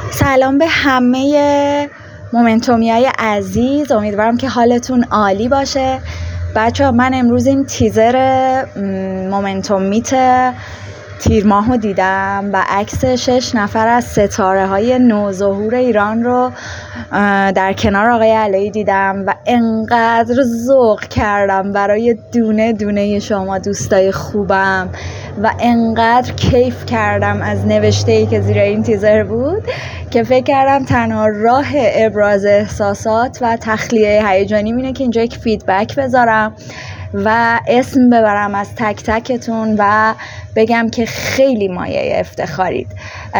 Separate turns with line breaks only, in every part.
سلام به همه مومنتومیای عزیز، امیدوارم که حالتون عالی باشه. بچه من امروز این تیزر مومنتوم میت تیر ماهو دیدم و عکس 6 نفر از ستاره های نوظهور ایران رو در کنار آقای علایی دیدم و انقدر ذوق کردم برای دونه دونه شما دوستای خوبم و انقدر کیف کردم از نوشته‌ای که زیر این تیزر بود که فکر کردم تنها راه ابراز احساسات و تخلیه هیجانی اینه که اینجا یک فیدبک بذارم و اسم ببرم از تک تکتون و بگم که خیلی مایه افتخارید.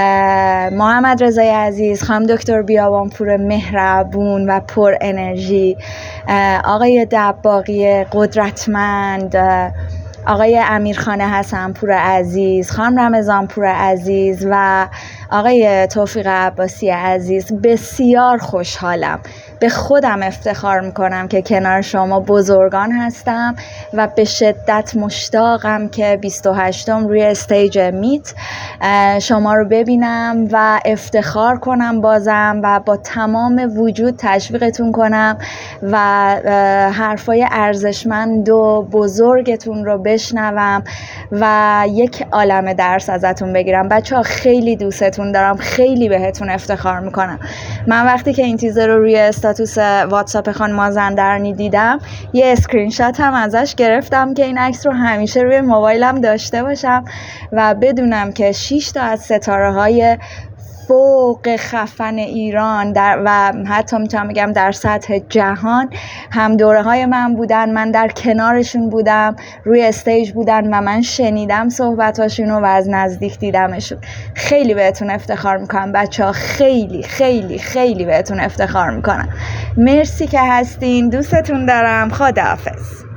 محمد رضای عزیز، خانم دکتر بیابانپور مهربون و پر انرژی، آقای دباغی قدرتمند، آقای امیرخان حسنپور عزیز، خانم رمضانپور عزیز و آقای توفیق عباسی عزیز، بسیار خوشحالم، به خودم افتخار میکنم که کنار شما بزرگان هستم و به شدت مشتاقم که 28م روی استیج میت شما رو ببینم و افتخار کنم بازم و با تمام وجود تشویقتون کنم و حرفای ارزشمند و بزرگتون رو بشنوم و یک عالمه درس ازتون بگیرم. بچه‌ها خیلی دوستتون دارم، خیلی بهتون افتخار میکنم. من وقتی که این تیزر رو روی استاتوس واتساپ خانم مازندرانی دیدم یه اسکرین شات هم ازش گرفتم که این عکس رو همیشه روی موبایلم داشته باشم و بدونم که 6 تا از ستاره های فوق خفن ایران و حتی میتونم بگم در سطح جهان هم دوره های من بودن، من در کنارشون بودم، روی استیج بودن و من شنیدم صحبتاشونو و از نزدیک دیدمشون. خیلی بهتون افتخار میکنم بچه ها، خیلی خیلی خیلی بهتون افتخار میکنم. مرسی که هستین، دوستتون دارم، خداحافظ.